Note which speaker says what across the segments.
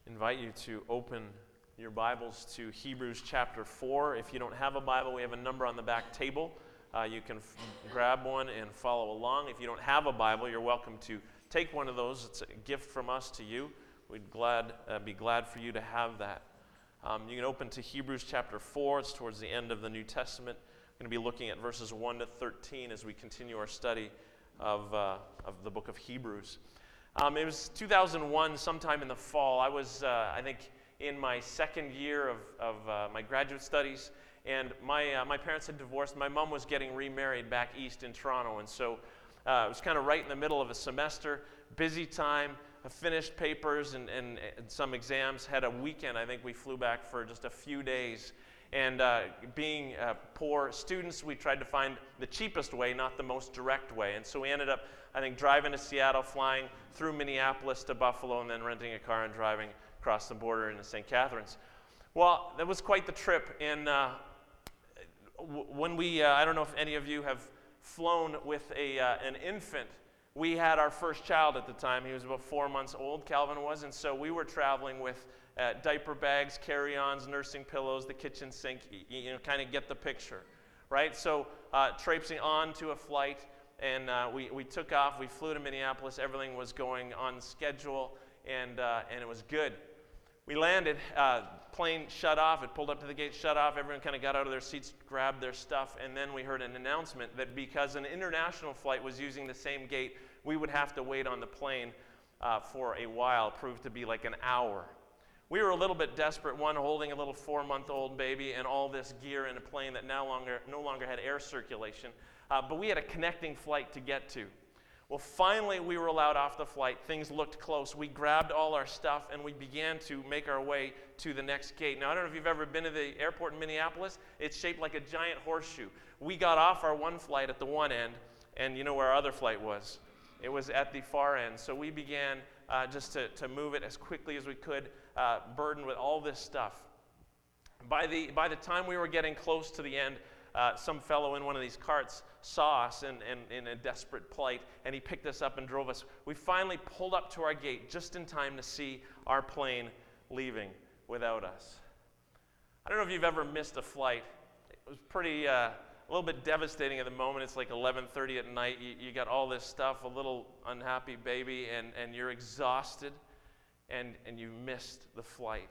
Speaker 1: invite you to open your Bibles to Hebrews chapter 4. If you don't have a Bible, we have a number on the back table. You can grab one and follow along. If you don't have a Bible, you're welcome to take one of those. It's a gift from us to you. We'd be glad for you to have that. You can open to Hebrews chapter 4. It's towards the end of the New Testament. We're going to be looking at verses 1 to 13 as we continue our study of the book of Hebrews. It was 2001, sometime in the fall. I was, I think, in my second year of my graduate studies, and my parents had divorced. My mom was getting remarried back east in Toronto, and so it was kind of right in the middle of a semester, busy time. I finished papers and some exams, had a weekend. I think we flew back for just a few days. And being poor students, we tried to find the cheapest way, not the most direct way. And so we ended up, I think, driving to Seattle, flying through Minneapolis to Buffalo, and then renting a car and driving across the border into St. Catharines. Well, that was quite the trip. And when we, I don't know if any of you have flown with an infant. We had our first child at the time. He was about 4 months old, Calvin was, and so we were traveling with diaper bags, carry-ons, nursing pillows, the kitchen sink, kind of get the picture, right? So traipsing on to a flight, and we took off. We flew to Minneapolis. Everything was going on schedule, and it was good. We landed. Plane shut off. It pulled up to the gate, shut off. Everyone kind of got out of their seats, grabbed their stuff, and then we heard an announcement that because an international flight was using the same gate, we would have to wait on the plane for a while. It proved to be like an hour. We were a little bit desperate, one holding a little 4-month-old baby and all this gear in a plane that no longer had air circulation, but we had a connecting flight to get to. Well, finally, we were allowed off the flight. Things looked close. We grabbed all our stuff, and we began to make our way to the next gate. Now, I don't know if you've ever been to the airport in Minneapolis. It's shaped like a giant horseshoe. We got off our one flight at the one end, and you know where our other flight was? It was at the far end. So we began just to move it as quickly as we could, burdened with all this stuff. By the time we were getting close to the end, some fellow in one of these carts saw us in a desperate plight, and he picked us up and drove us. We finally pulled up to our gate just in time to see our plane leaving without us. I don't know if you've ever missed a flight. It was pretty, a little bit devastating at the moment. It's like 11:30 at night. You got all this stuff, a little unhappy baby, and you're exhausted, and you missed the flight.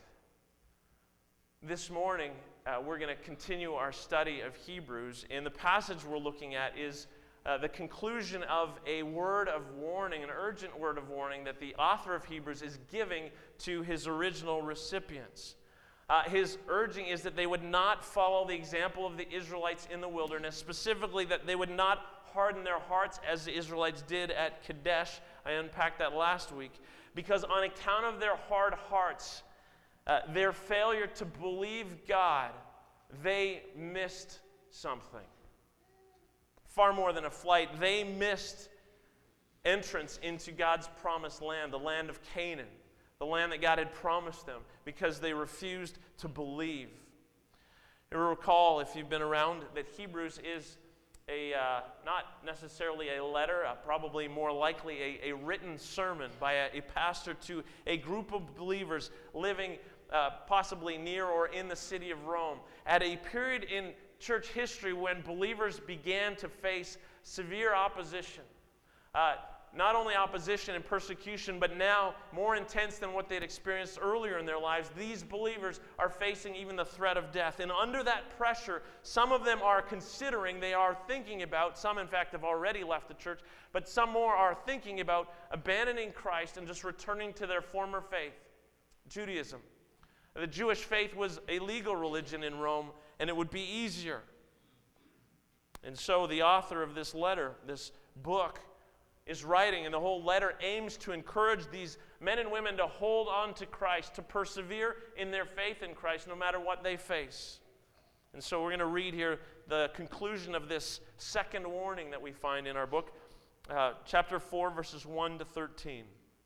Speaker 1: This morning, we're going to continue our study of Hebrews, and the passage we're looking at is the conclusion of a word of warning, an urgent word of warning that the author of Hebrews is giving to his original recipients. His urging is that they would not follow the example of the Israelites in the wilderness, specifically that they would not harden their hearts as the Israelites did at Kadesh. I unpacked that last week. Because on account of their hard hearts, their failure to believe God, they missed something. Far more than a flight, they missed entrance into God's promised land, the land of Canaan, the land that God had promised them, because they refused to believe. You recall, if you've been around, that Hebrews is not necessarily a letter, probably more likely a written sermon by a pastor to a group of believers living possibly near or in the city of Rome at a period in church history when believers began to face severe opposition. Not only opposition and persecution, but now more intense than what they'd experienced earlier in their lives. These believers are facing even the threat of death. And under that pressure, some of them are considering, they are thinking about, some in fact have already left the church, but some more are thinking about abandoning Christ and just returning to their former faith, Judaism. The Jewish faith was a legal religion in Rome, and it would be easier. And so the author of this letter, this book, is writing, and the whole letter aims to encourage these men and women to hold on to Christ, to persevere in their faith in Christ no matter what they face. And so we're going to read here the conclusion of this second warning that we find in our book, chapter 4, verses 1 to 13.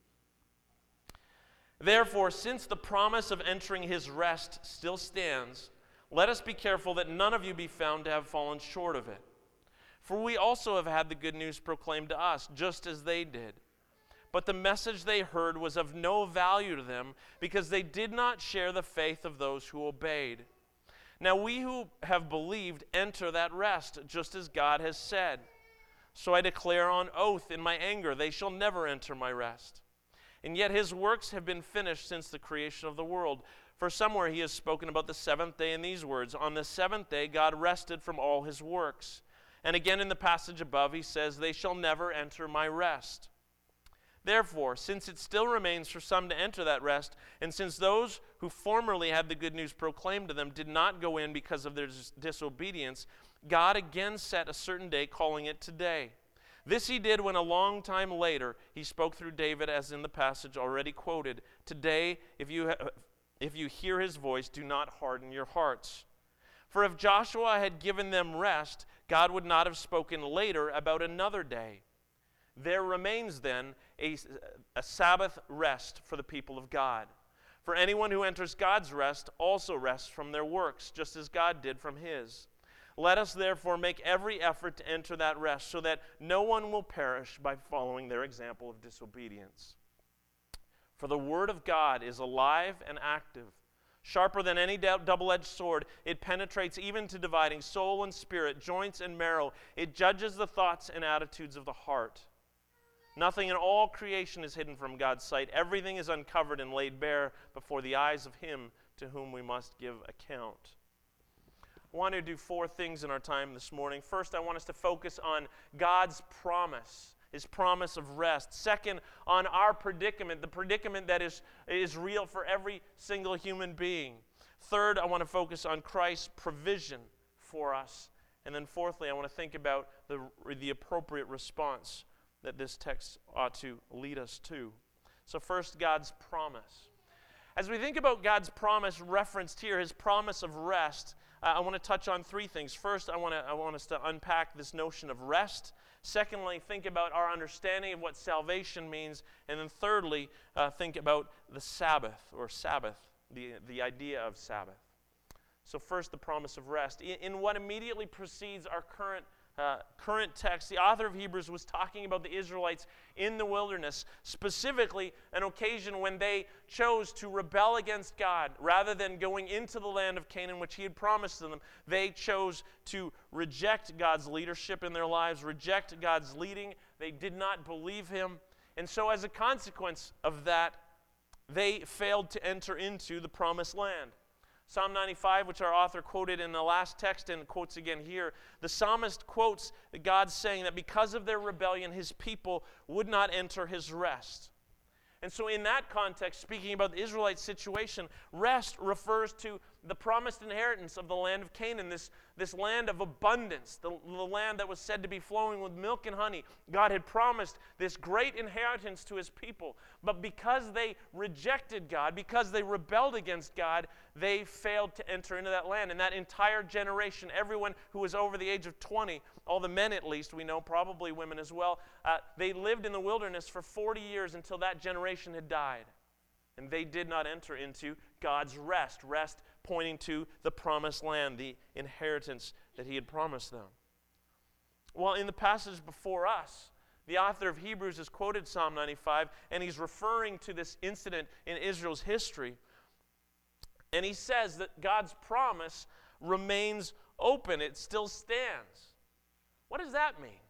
Speaker 1: Therefore, since the promise of entering his rest still stands, let us be careful that none of you be found to have fallen short of it. For we also have had the good news proclaimed to us, just as they did. but the message they heard was of no value to them because they did not share the faith of those who obeyed. Now we who have believed enter that rest, just as God has said. So I declare on oath in my anger, they shall never enter my rest. And yet his works have been finished since the creation of the world. For somewhere he has spoken about the seventh day in these words, on the seventh day God rested from all his works. And again in the passage above he says, they shall never enter my rest. Therefore, since it still remains for some to enter that rest, and since those who formerly had the good news proclaimed to them did not go in because of their disobedience, God again set a certain day, calling it today. This he did when a long time later he spoke through David, as in the passage already quoted. Today, if you hear his voice, do not harden your hearts. For if Joshua had given them rest, God would not have spoken later about another day. There remains then a Sabbath rest for the people of God. For anyone who enters God's rest also rests from their works, just as God did from his. Let us therefore make every effort to enter that rest, so that no one will perish by following their example of disobedience. For the word of God is alive and active, sharper than any double-edged sword. It penetrates even to dividing soul and spirit, joints and marrow. It judges the thoughts and attitudes of the heart. Nothing in all creation is hidden from God's sight. Everything is uncovered and laid bare before the eyes of him to whom we must give account. I want to do four things in our time this morning. First, I want us to focus on God's promise, his promise of rest. Second, on our predicament, the predicament that is real for every single human being. Third, I want to focus on Christ's provision for us. And then fourthly, I want to think about the appropriate response that this text ought to lead us to. So first, God's promise. As we think about God's promise referenced here, his promise of rest, I want to touch on three things. First, I want us to unpack this notion of rest. Secondly, think about our understanding of what salvation means. And then thirdly, think about the Sabbath, the idea of Sabbath. So first, the promise of rest. In what immediately precedes our current text, the author of Hebrews was talking about the Israelites in the wilderness, specifically an occasion when they chose to rebel against God. Rather than going into the land of Canaan, which he had promised them, they chose to reject God's leadership in their lives, reject God's leading. They did not believe him. And so as a consequence of that, they failed to enter into the promised land. Psalm 95, which our author quoted in the last text and quotes again here, the psalmist quotes God saying that because of their rebellion, his people would not enter his rest. And so in that context, speaking about the Israelite situation, rest refers to the promised inheritance of the land of Canaan, this land of abundance, the land that was said to be flowing with milk and honey. God had promised this great inheritance to his people. But because they rejected God, because they rebelled against God, they failed to enter into that land. And that entire generation, everyone who was over the age of 20, all the men at least, we know, probably women as well, they lived in the wilderness for 40 years until that generation had died. And they did not enter into God's rest pointing to the promised land, the inheritance that he had promised them. Well, in the passage before us, the author of Hebrews has quoted Psalm 95, and he's referring to this incident in Israel's history. And he says that God's promise remains open. It still stands. What does that mean?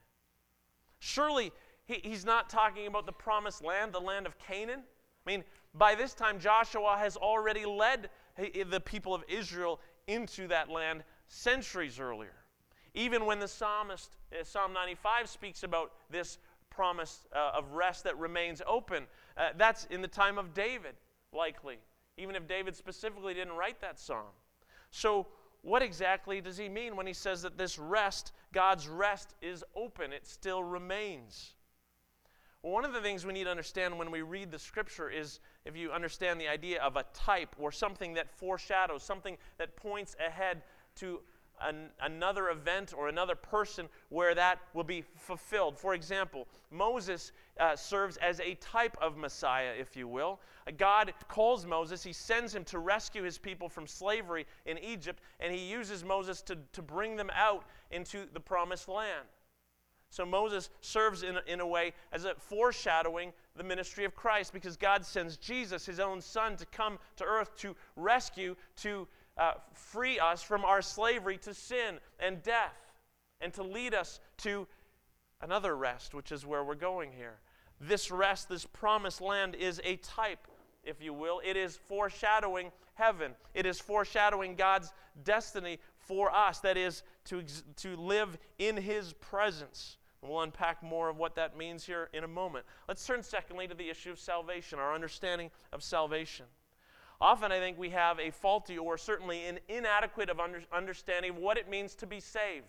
Speaker 1: Surely he's not talking about the promised land, the land of Canaan. I mean, by this time, Joshua has already led the people of Israel into that land centuries earlier. Even when the psalmist, Psalm 95, speaks about this promise of rest that remains open, that's in the time of David, likely, even if David specifically didn't write that psalm. So what exactly does he mean when he says that this rest, God's rest, is open? It still remains. Well, one of the things we need to understand when we read the Scripture is if you understand the idea of a type or something that foreshadows, something that points ahead to another event or another person where that will be fulfilled. For example, Moses serves as a type of Messiah, if you will. God calls Moses, he sends him to rescue his people from slavery in Egypt, and he uses Moses to bring them out into the promised land. So Moses serves in a way as a foreshadowing the ministry of Christ, because God sends Jesus, his own son, to come to earth to rescue, to free us from our slavery to sin and death, and to lead us to another rest, which is where we're going here. This rest, this promised land, is a type, if you will. It is foreshadowing heaven. It is foreshadowing God's destiny for us, that is, to live in his presence. We'll unpack more of what that means here in a moment. Let's turn secondly to the issue of salvation, our understanding of salvation. Often I think we have a faulty, or certainly an inadequate understanding of what it means to be saved.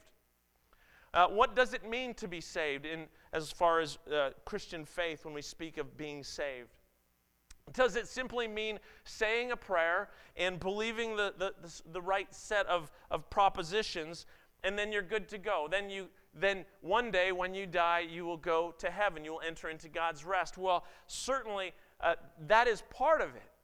Speaker 1: What does it mean to be saved as far as Christian faith when we speak of being saved? Does it simply mean saying a prayer and believing the right set of propositions, and then you're good to go? Then one day when you die, you will go to heaven. You will enter into God's rest. Well, certainly that is part of it.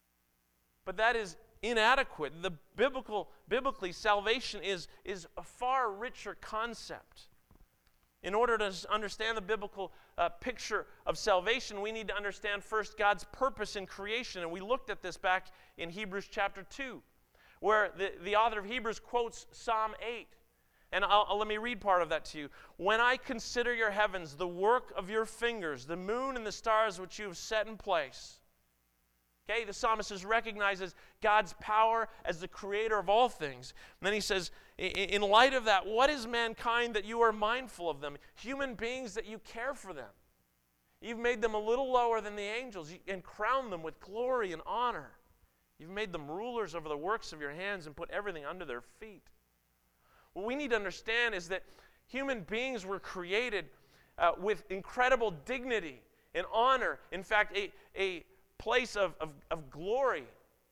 Speaker 1: But that is inadequate. Biblically, salvation is a far richer concept. In order to understand the biblical picture of salvation, we need to understand first God's purpose in creation. And we looked at this back in Hebrews chapter 2, where the author of Hebrews quotes Psalm 8. And let me read part of that to you. When I consider your heavens, the work of your fingers, the moon and the stars which you have set in place. Okay, the psalmist recognizes God's power as the creator of all things. And then he says, in light of that, what is mankind that you are mindful of them? Human beings that you care for them. You've made them a little lower than the angels and crowned them with glory and honor. You've made them rulers over the works of your hands and put everything under their feet. What we need to understand is that human beings were created with incredible dignity and honor. In fact, a place of glory.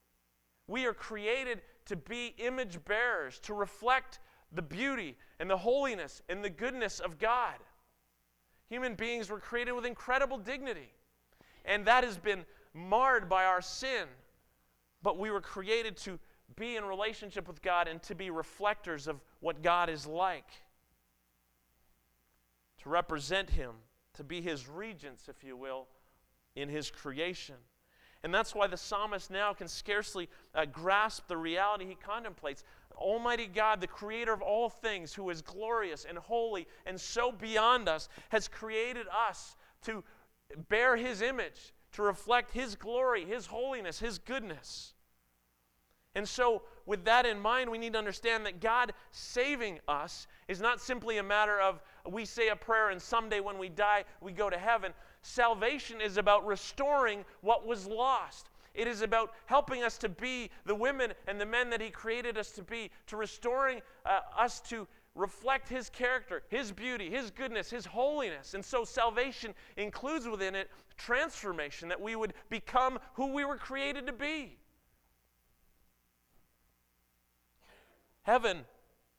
Speaker 1: We are created to be image bearers, to reflect the beauty and the holiness and the goodness of God. Human beings were created with incredible dignity, and that has been marred by our sin. But we were created to be in relationship with God and to be reflectors of what God is like, to represent him, to be his regents, if you will, in his creation. And that's why the psalmist now can scarcely grasp the reality he contemplates. Almighty God, the creator of all things, who is glorious and holy and so beyond us, has created us to bear his image, to reflect his glory, his holiness, his goodness. And so, with that in mind, we need to understand that God saving us is not simply a matter of we say a prayer and someday when we die, we go to heaven. Salvation is about restoring what was lost. It is about helping us to be the women and the men that he created us to be, to restoring us to reflect his character, his beauty, his goodness, his holiness. And so salvation includes within it transformation, that we would become who we were created to be. Heaven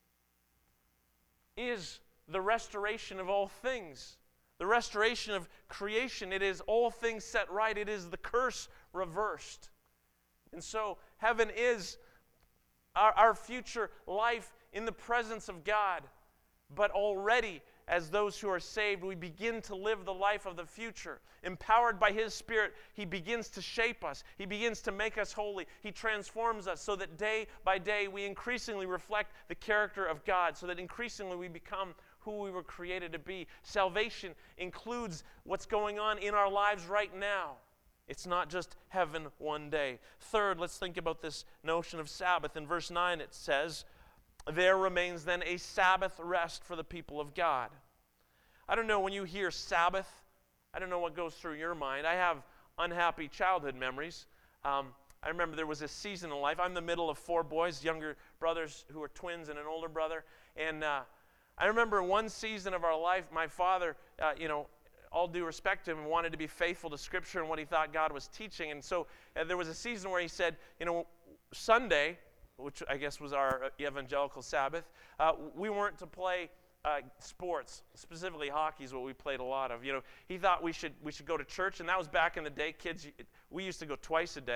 Speaker 1: is the restoration of all things. The restoration of creation. It is all things set right. It is the curse reversed. And so heaven is our future life in the presence of God. But already, as those who are saved, we begin to live the life of the future. Empowered by his Spirit, he begins to shape us. He begins to make us holy. He transforms us so that day by day we increasingly reflect the character of God, so that increasingly we become who we were created to be. Salvation includes what's going on in our lives right now. It's not just heaven one day. Third, let's think about this notion of Sabbath. In verse 9 it says, there remains then a Sabbath rest for the people of God. I don't know, when you hear Sabbath, I don't know what goes through your mind. I have unhappy childhood memories. I remember there was a season in life. I'm the middle of 4 boys, younger brothers who are twins and an older brother. And I remember one season of our life, my father, all due respect to him, wanted to be faithful to Scripture and what he thought God was teaching. And so there was a season where he said, Sunday, which I guess was our evangelical Sabbath, we weren't to play sports. Specifically hockey is what we played a lot of. He thought we should go to church, and that was back in the day. Kids, we used to go twice a day.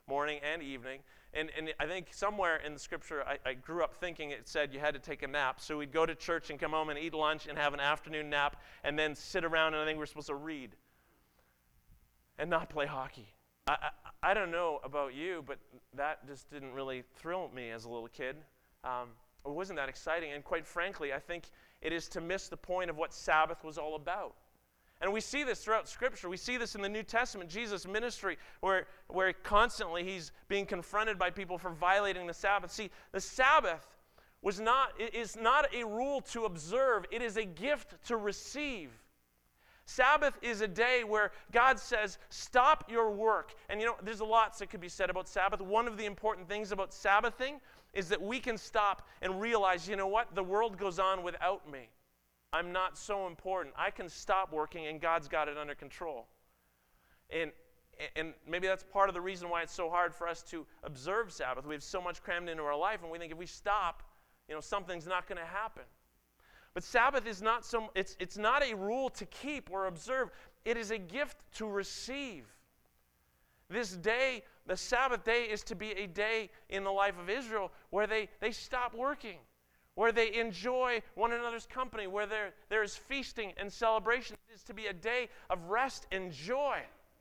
Speaker 1: morning and evening. And I think somewhere in the scripture, I grew up thinking it said you had to take a nap. So we'd go to church and come home and eat lunch and have an afternoon nap and then sit around, and I think we're supposed to read and not play hockey. I don't know about you, but that just didn't really thrill me as a little kid. It wasn't that exciting. And quite frankly, I think it is to miss the point of what Sabbath was all about. And we see this throughout Scripture. We see this in the New Testament, Jesus' ministry, where constantly he's being confronted by people for violating the Sabbath. See, the Sabbath is not a rule to observe. It is a gift to receive. Sabbath is a day where God says, stop your work. And you know, there's lots that could be said about Sabbath. One of the important things about Sabbathing is that we can stop and realize, you know what? The world goes on without me. I'm not so important. I can stop working, and God's got it under control. And maybe that's part of the reason why it's so hard for us to observe Sabbath. We have so much crammed into our life, and we think if we stop, you know, something's not going to happen. But Sabbath is not it's not a rule to keep or observe. It is a gift to receive. This day, the Sabbath day, is to be a day in the life of Israel where they stop working, where they enjoy one another's company, where there is feasting and celebration. It is to be a day of rest and joy.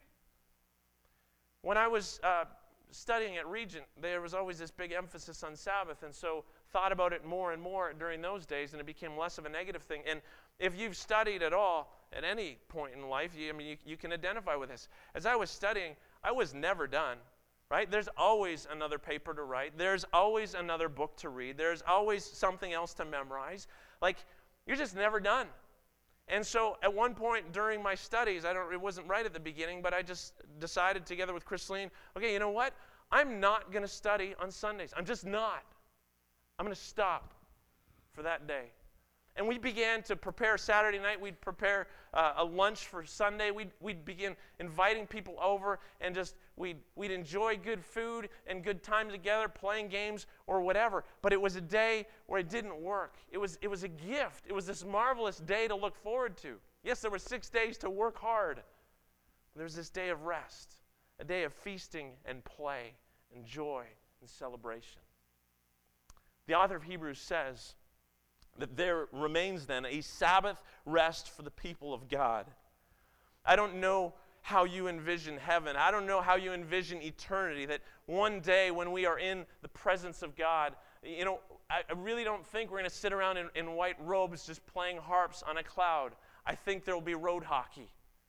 Speaker 1: When I was studying at Regent, there was always this big emphasis on Sabbath, and so thought about it more and more during those days, and it became less of a negative thing. And if you've studied at all at any point in life, you can identify with this. As I was studying, I was never done. Right? There's always another paper to write. There's always another book to read. There's always something else to memorize. Like, you're just never done. And so at one point during my studies, it wasn't right at the beginning, but I just decided together with Christine, okay, you know what? I'm not going to study on Sundays. I'm just not. I'm going to stop for that day. And we began to prepare Saturday night. We'd prepare a lunch for Sunday. We'd begin inviting people over, and just we'd enjoy good food and good time together, playing games or whatever. But it was a day where it didn't work. It was a gift. It was this marvelous day to look forward to. Yes, there were 6 days to work hard. There was this day of rest, a day of feasting and play and joy and celebration. The author of Hebrews says that there remains then a Sabbath rest for the people of God. I don't know how you envision heaven. I don't know how you envision eternity, that one day when we are in the presence of God, you know, I really don't think we're going to sit around in white robes just playing harps on a cloud. I think there will be road hockey.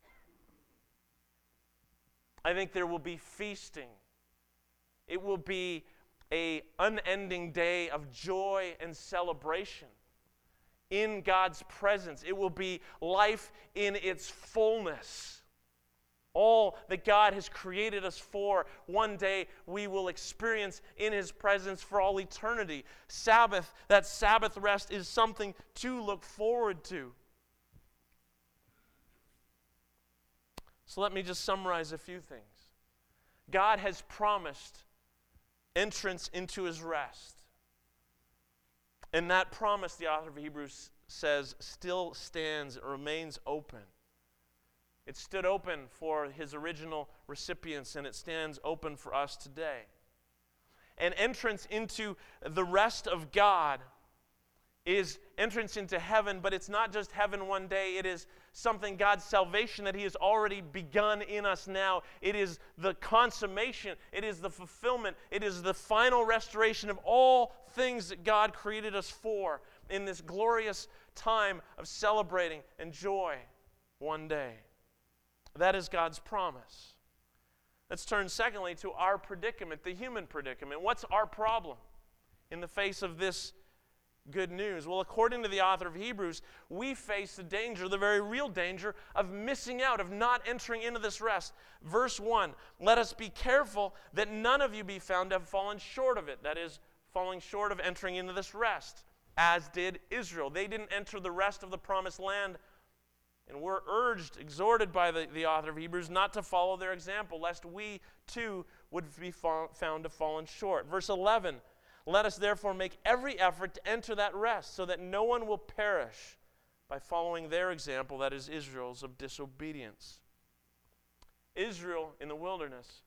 Speaker 1: I think there will be feasting. It will be an unending day of joy and celebration in God's presence. It will be life in its fullness. All that God has created us for, one day we will experience in His presence for all eternity. Sabbath, that Sabbath rest, is something to look forward to. So let me just summarize a few things. God has promised entrance into His rest. And that promise, the author of Hebrews says, still stands, it remains open. It stood open for His original recipients, and it stands open for us today. And entrance into the rest of God is entrance into heaven, but it's not just heaven one day. It is something, God's salvation, that He has already begun in us now. It is the consummation. It is the fulfillment. It is the final restoration of all things that God created us for in this glorious time of celebrating and joy one day. That is God's promise. Let's turn secondly to our predicament, the human predicament. What's our problem in the face of this good news? Well, according to the author of Hebrews, we face the danger, the very real danger of missing out, of not entering into this rest. Verse 1, let us be careful that none of you be found to have fallen short of it. That is, falling short of entering into this rest, as did Israel. They didn't enter the rest of the promised land, and we're urged, exhorted by the author of Hebrews, not to follow their example, lest we too would be found to have fallen short. Verse 11, let us therefore make every effort to enter that rest, so that no one will perish by following their example, that is Israel's, of disobedience. Israel in the wilderness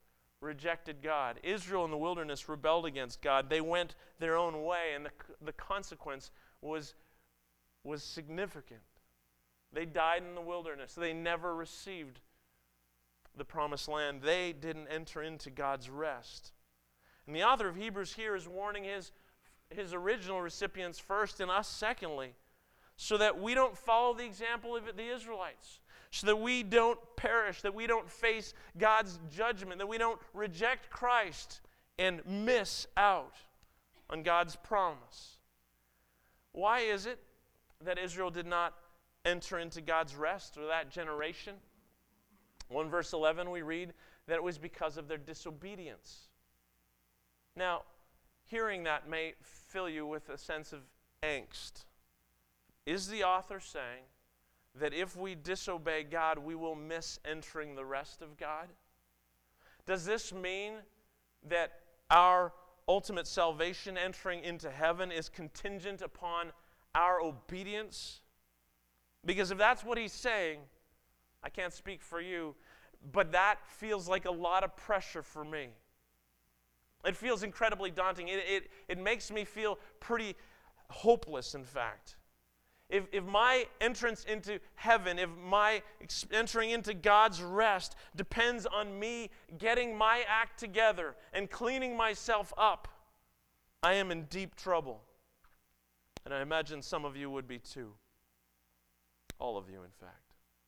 Speaker 1: rejected God. Israel in the wilderness rebelled against God. They went their own way, and the consequence was significant. They died in the wilderness. They never received the promised land. They didn't enter into God's rest. And the author of Hebrews here is warning his original recipients first and us secondly, so that we don't follow the example of the Israelites, so that we don't perish, that we don't face God's judgment, that we don't reject Christ and miss out on God's promise. Why is it that Israel did not enter into God's rest, or that generation? Well, in verse 11 we read that it was because of their disobedience. Now, hearing that may fill you with a sense of angst. Is the author saying that if we disobey God, we will miss entering the rest of God? Does this mean that our ultimate salvation, entering into heaven, is contingent upon our obedience? Because if that's what he's saying, I can't speak for you, but that feels like a lot of pressure for me. It feels incredibly daunting. It makes me feel pretty hopeless, in fact. If my entrance into heaven, if my entering into God's rest depends on me getting my act together and cleaning myself up, I am in deep trouble. And I imagine some of you would be too. All of you, in fact.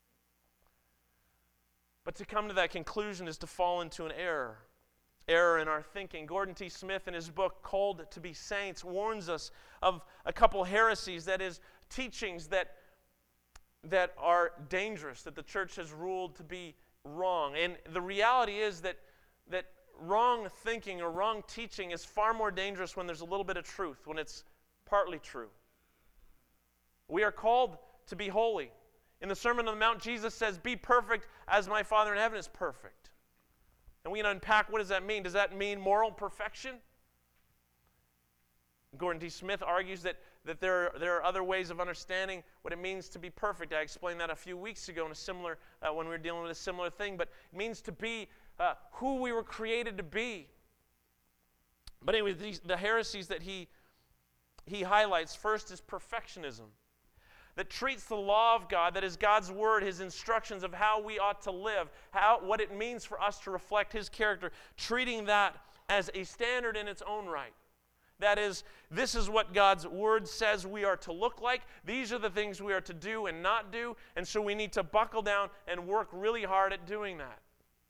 Speaker 1: But to come to that conclusion is to fall into an error in our thinking. Gordon T. Smith, in his book, Called to be Saints, warns us of a couple heresies, that is, teachings that are dangerous, that the church has ruled to be wrong. And the reality is that wrong thinking or wrong teaching is far more dangerous when there's a little bit of truth, when it's partly true. We are called to be holy. In the Sermon on the Mount, Jesus says, "Be perfect as my Father in heaven is perfect." And we can unpack, what does that mean? Does that mean moral perfection? Gordon T. Smith argues that there are other ways of understanding what it means to be perfect. I explained that a few weeks ago in a similar, when we were dealing with a similar thing. But it means to be who we were created to be. But anyway, the heresies that he highlights first is perfectionism, that treats the law of God, that is God's word, his instructions of how we ought to live, what it means for us to reflect his character, treating that as a standard in its own right. That is, this is what God's word says we are to look like. These are the things we are to do and not do, and so we need to buckle down and work really hard at doing that.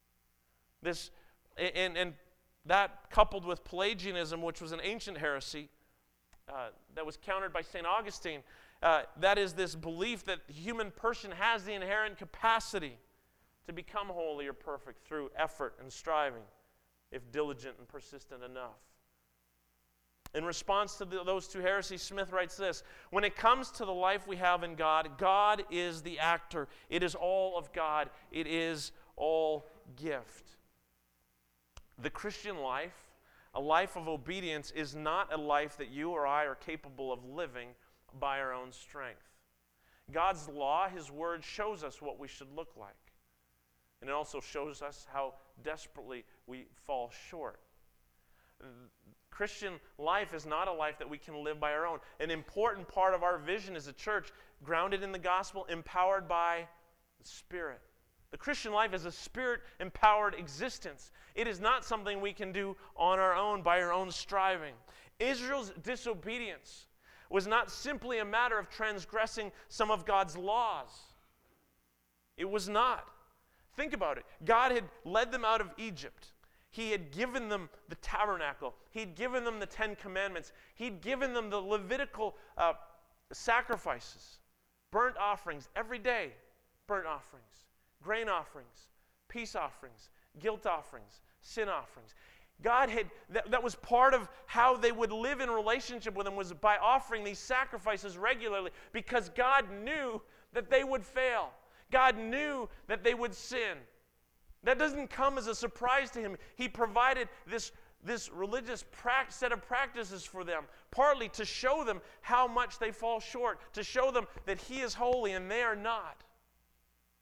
Speaker 1: And that, coupled with Pelagianism, which was an ancient heresy that was countered by St. Augustine, that is this belief that the human person has the inherent capacity to become holy or perfect through effort and striving, if diligent and persistent enough. In response to those two heresies, Smith writes this: when it comes to the life we have in God, God is the actor. It is all of God. It is all gift. The Christian life, a life of obedience, is not a life that you or I are capable of living by our own strength. God's law, his word, shows us what we should look like. And it also shows us how desperately we fall short. Christian life is not a life that we can live by our own. An important part of our vision as a church, grounded in the gospel, empowered by the Spirit. The Christian life is a Spirit-empowered existence. It is not something we can do on our own, by our own striving. Israel's disobedience was not simply a matter of transgressing some of God's laws. It was not. Think about it. God had led them out of Egypt. He had given them the tabernacle. He'd given them the 10 Commandments. He'd given them the Levitical sacrifices, burnt offerings every day, burnt offerings, grain offerings, peace offerings, guilt offerings, sin offerings. God had, that was part of how they would live in relationship with him, was by offering these sacrifices regularly, because God knew that they would fail. God knew that they would sin. That doesn't come as a surprise to him. He provided this religious set of practices for them, partly to show them how much they fall short, to show them that he is holy and they are not.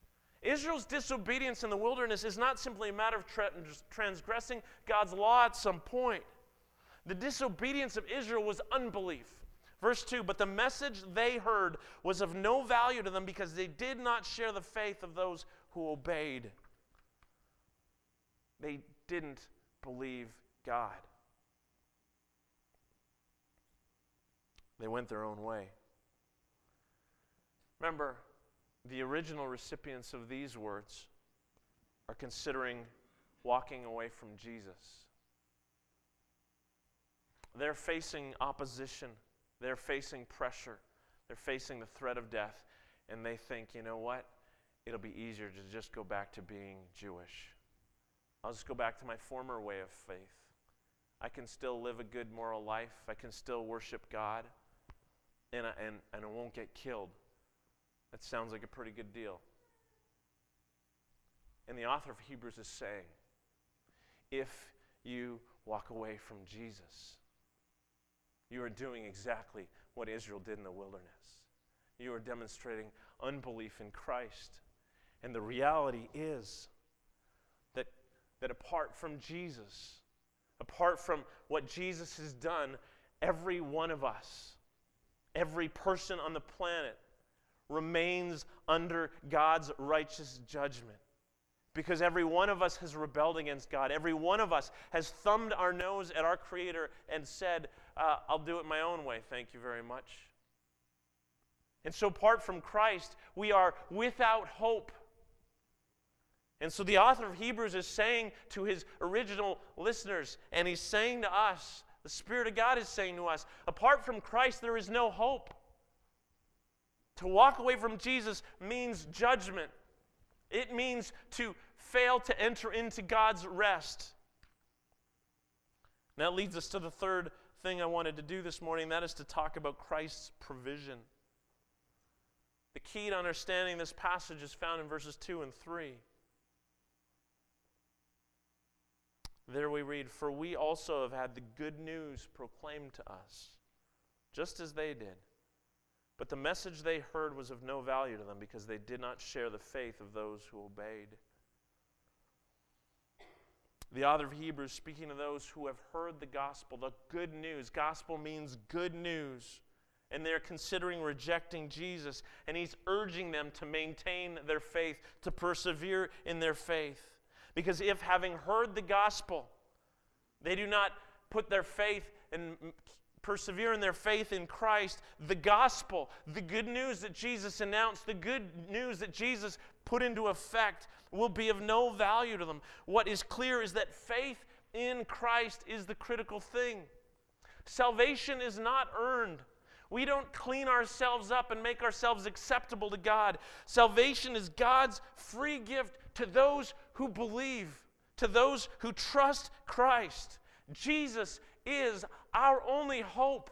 Speaker 1: Israel's disobedience in the wilderness is not simply a matter of transgressing God's law at some point. The disobedience of Israel was unbelief. Verse 2, but the message they heard was of no value to them because they did not share the faith of those who obeyed. They didn't believe God. They went their own way. Remember, the original recipients of these words are considering walking away from Jesus. They're facing opposition. They're facing pressure. They're facing the threat of death. And they think, you know what? It'll be easier to just go back to being Jewish. I'll just go back to my former way of faith. I can still live a good moral life. I can still worship God. And I won't get killed. That sounds like a pretty good deal. And the author of Hebrews is saying, if you walk away from Jesus, you are doing exactly what Israel did in the wilderness. You are demonstrating unbelief in Christ. And the reality is that apart from Jesus, apart from what Jesus has done, every one of us, every person on the planet remains under God's righteous judgment. Because every one of us has rebelled against God. Every one of us has thumbed our nose at our Creator and said, I'll do it my own way, thank you very much. And so apart from Christ, we are without hope. And so the author of Hebrews is saying to his original listeners, and he's saying to us, the Spirit of God is saying to us, apart from Christ, there is no hope. To walk away from Jesus means judgment. It means to fail to enter into God's rest. And that leads us to the third thing I wanted to do this morning, that is to talk about Christ's provision. The key to understanding this passage is found in verses 2 and 3. There we read, for we also have had the good news proclaimed to us, just as they did. But the message they heard was of no value to them because they did not share the faith of those who obeyed. The author of Hebrews, speaking to those who have heard the gospel, the good news. Gospel means good news. And they're considering rejecting Jesus. And he's urging them to maintain their faith, to persevere in their faith. Because if having heard the gospel, they do not put their faith and persevere in their faith in Christ, the gospel, the good news that Jesus announced, the good news that Jesus put into effect will be of no value to them. What is clear is that faith in Christ is the critical thing. Salvation is not earned. We don't clean ourselves up and make ourselves acceptable to God. Salvation is God's free gift to those who believe, to those who trust Christ. Jesus is our only hope.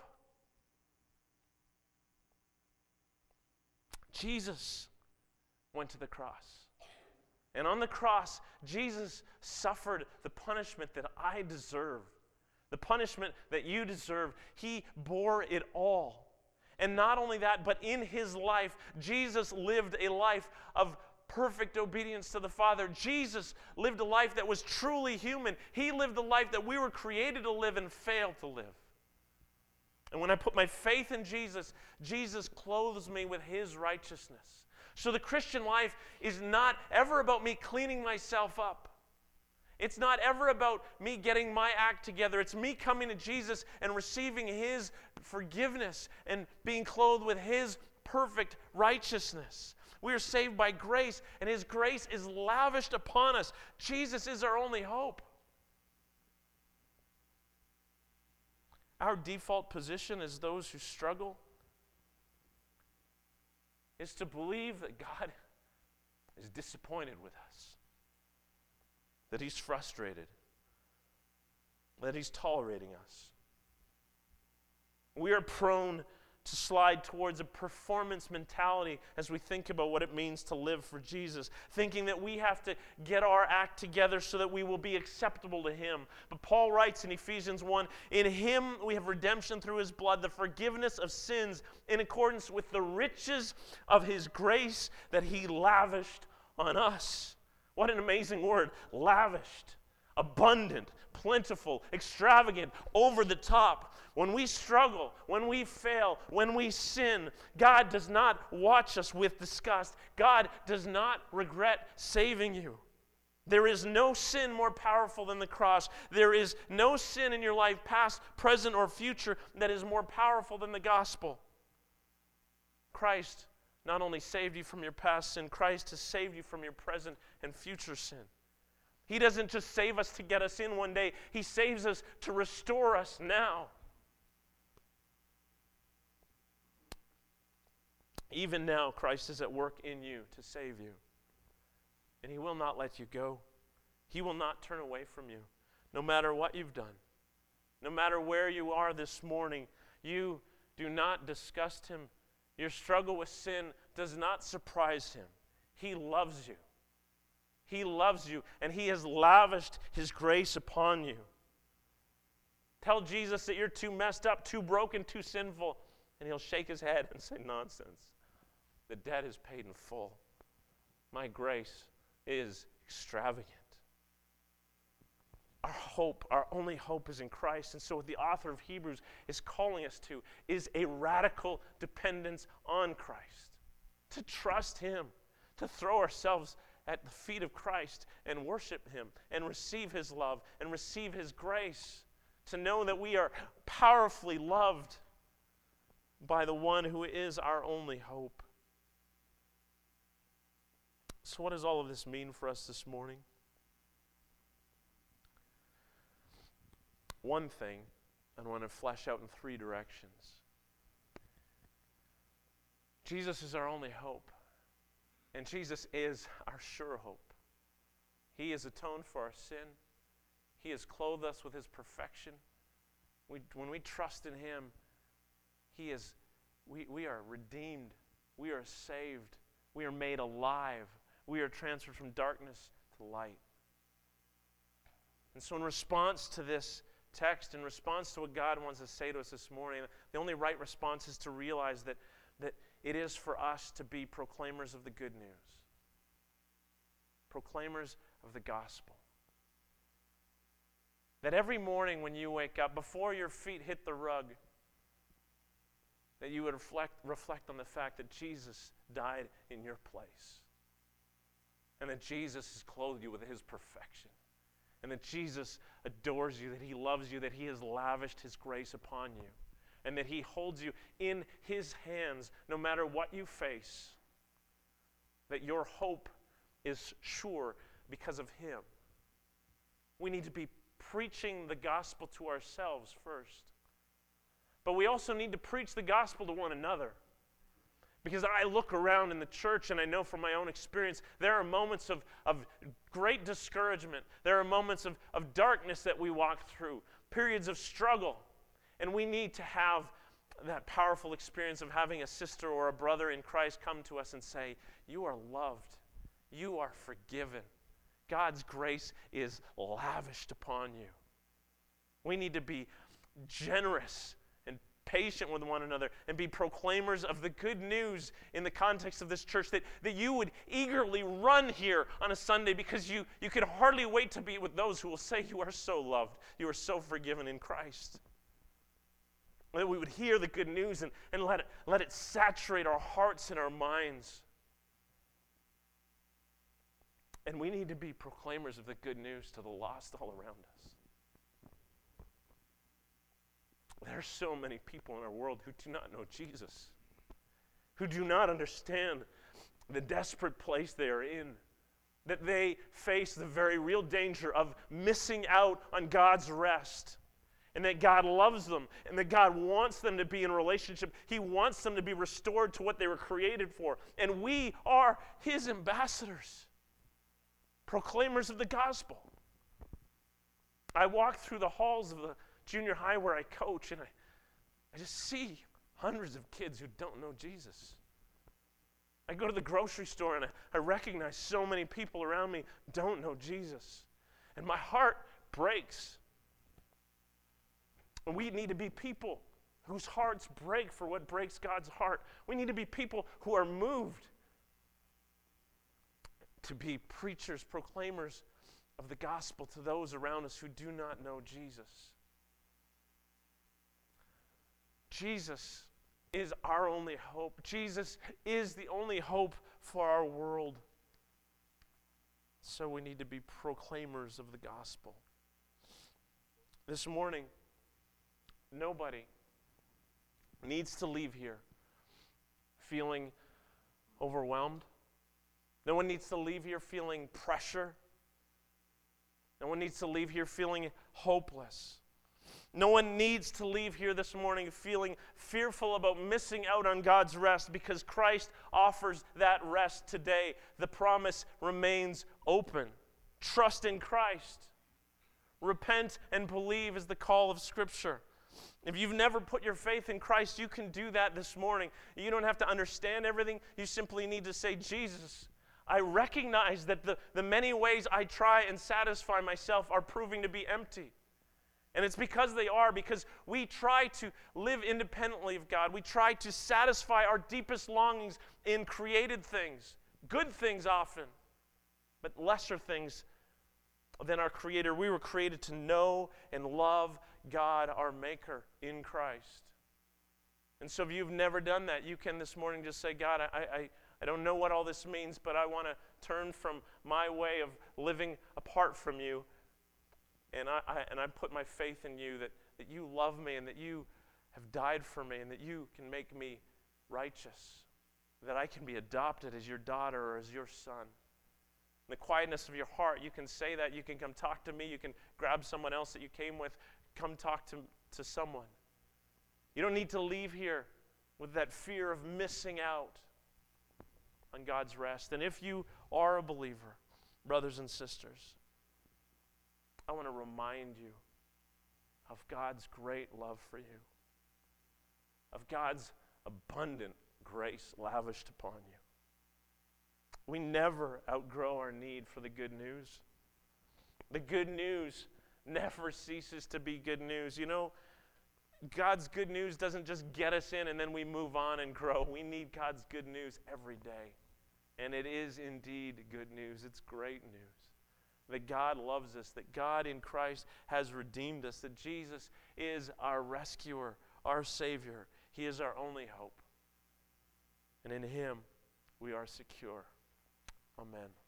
Speaker 1: Jesus went to the cross. And on the cross, Jesus suffered the punishment that I deserve, the punishment that you deserve. He bore it all. And not only that, but in his life, Jesus lived a life of perfect obedience to the Father. Jesus lived a life that was truly human. He lived the life that we were created to live and failed to live. And when I put my faith in Jesus, Jesus clothes me with his righteousness. So the Christian life is not ever about me cleaning myself up. It's not ever about me getting my act together. It's me coming to Jesus and receiving his forgiveness and being clothed with his perfect righteousness. We are saved by grace, and his grace is lavished upon us. Jesus is our only hope. Our default position as those who struggle is to believe that God is disappointed with us, that he's frustrated, that he's tolerating us. We are prone to slide towards a performance mentality as we think about what it means to live for Jesus, thinking that we have to get our act together so that we will be acceptable to him. But Paul writes in Ephesians 1, in him we have redemption through his blood, the forgiveness of sins in accordance with the riches of his grace that he lavished on us. What an amazing word. Lavished, abundant, plentiful, extravagant, over the top. When we struggle, when we fail, when we sin, God does not watch us with disgust. God does not regret saving you. There is no sin more powerful than the cross. There is no sin in your life, past, present, or future, that is more powerful than the gospel. Christ not only saved you from your past sin, Christ has saved you from your present and future sin. He doesn't just save us to get us in one day. He saves us to restore us now. Even now, Christ is at work in you to save you. And He will not let you go. He will not turn away from you, no matter what you've done. No matter where you are this morning, you do not disgust Him. Your struggle with sin does not surprise Him. He loves you. He loves you, and He has lavished His grace upon you. Tell Jesus that you're too messed up, too broken, too sinful, and He'll shake His head and say, nonsense. The debt is paid in full. My grace is extravagant. Our hope, our only hope is in Christ. And so what the author of Hebrews is calling us to is a radical dependence on Christ. To trust Him, to throw ourselves at the feet of Christ and worship Him and receive His love and receive His grace. To know that we are powerfully loved by the one who is our only hope. So what does all of this mean for us this morning? One thing I want to flesh out in three directions. Jesus is our only hope. And Jesus is our sure hope. He has atoned for our sin. He has clothed us with His perfection. When we trust in Him, we are redeemed. We are saved. We are made alive. We are transferred from darkness to light. And so in response to this text, in response to what God wants to say to us this morning, the only right response is to realize that it is for us to be proclaimers of the good news. Proclaimers of the gospel. That every morning when you wake up, before your feet hit the rug, that you would reflect on the fact that Jesus died in your place. And that Jesus has clothed you with His perfection. And that Jesus adores you, that He loves you, that He has lavished His grace upon you. And that He holds you in His hands no matter what you face. That your hope is sure because of Him. We need to be preaching the gospel to ourselves first. But we also need to preach the gospel to one another. Because I look around in the church and I know from my own experience, there are moments of great discouragement. There are moments of darkness that we walk through, periods of struggle. And we need to have that powerful experience of having a sister or a brother in Christ come to us and say, you are loved. You are forgiven. God's grace is lavished upon you. We need to be generous and patient with one another and be proclaimers of the good news in the context of this church, that you would eagerly run here on a Sunday because you could hardly wait to be with those who will say you are so loved, you are so forgiven in Christ. That we would hear the good news and let it saturate our hearts and our minds. And we need to be proclaimers of the good news to the lost all around us. There are so many people in our world who do not know Jesus, who do not understand the desperate place they are in, that they face the very real danger of missing out on God's rest, and that God loves them, and that God wants them to be in a relationship. He wants them to be restored to what they were created for. And we are His ambassadors, proclaimers of the gospel. I walk through the halls of the junior high where I coach, and I just see hundreds of kids who don't know Jesus. I go to the grocery store, and I recognize so many people around me don't know Jesus. And my heart breaks. And we need to be people whose hearts break for what breaks God's heart. We need to be people who are moved to be preachers, proclaimers of the gospel to those around us who do not know Jesus. Jesus is our only hope. Jesus is the only hope for our world. So we need to be proclaimers of the gospel. This morning, nobody needs to leave here feeling overwhelmed. No one needs to leave here feeling pressure. No one needs to leave here feeling hopeless. No one needs to leave here this morning feeling fearful about missing out on God's rest, because Christ offers that rest today. The promise remains open. Trust in Christ. Repent and believe is the call of Scripture. If you've never put your faith in Christ, you can do that this morning. You don't have to understand everything. You simply need to say, Jesus, I recognize that the many ways I try and satisfy myself are proving to be empty. And it's because they are, because we try to live independently of God. We try to satisfy our deepest longings in created things, good things often, but lesser things than our Creator. We were created to know and love God, our Maker, in Christ. And so if you've never done that, you can this morning just say, God, I don't know what all this means, but I want to turn from my way of living apart from you. And I put my faith in you, that you love me and that you have died for me and that you can make me righteous, that I can be adopted as your daughter or as your son. In the quietness of your heart, you can say that. You can come talk to me. You can grab someone else that you came with. Come talk to someone. You don't need to leave here with that fear of missing out on God's rest. And if you are a believer, brothers and sisters, I want to remind you of God's great love for you, of God's abundant grace lavished upon you. We never outgrow our need for the good news. The good news never ceases to be good news. You know, God's good news doesn't just get us in and then we move on and grow. We need God's good news every day. And it is indeed good news. It's great news. That God loves us, that God in Christ has redeemed us, that Jesus is our rescuer, our Savior. He is our only hope. And in Him we are secure. Amen.